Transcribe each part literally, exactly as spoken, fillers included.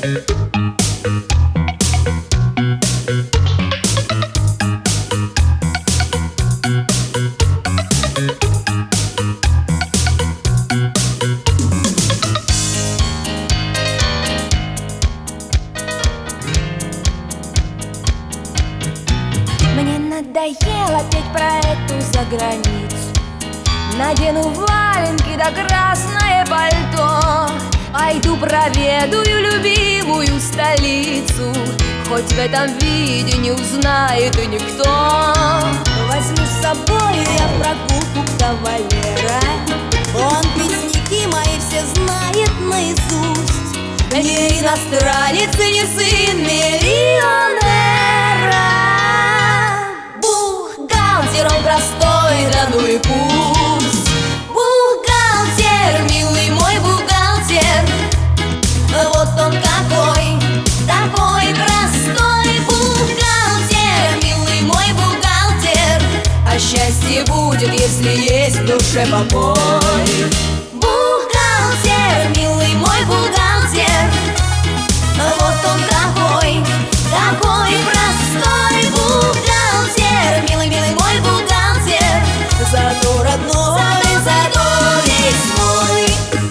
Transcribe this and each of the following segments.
Мне надоело петь про эту заграницу. Надену валенки да красное пальто, пойду проведаю любимую столицу. Хоть в этом виде не узнает и никто. Возьму с собой я прогулку кавалера. Он песняки мои все знает наизусть. Не иностранец и не сын миллионера. Бухгалтер он простой, да ну и пусть. Бухгалтер, милый мой бухгалтер, вот он какой, такой простой. Бухгалтер, милый мой бухгалтер, а счастье будет, если есть в душе покой. Бухгалтер, милый мой бухгалтер, вот он какой, такой простой. Бухгалтер, милый, милый мой бухгалтер, Зато родной, зато весь мой.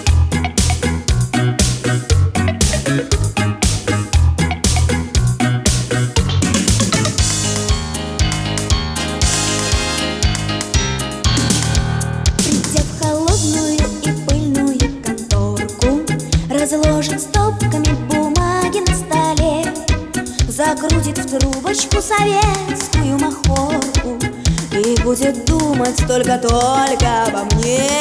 Придя в холодную и пыльную конторку, разложит стопками бумаги на столе, закрутит в трубочку советскую махорку и будет думать только-только обо мне.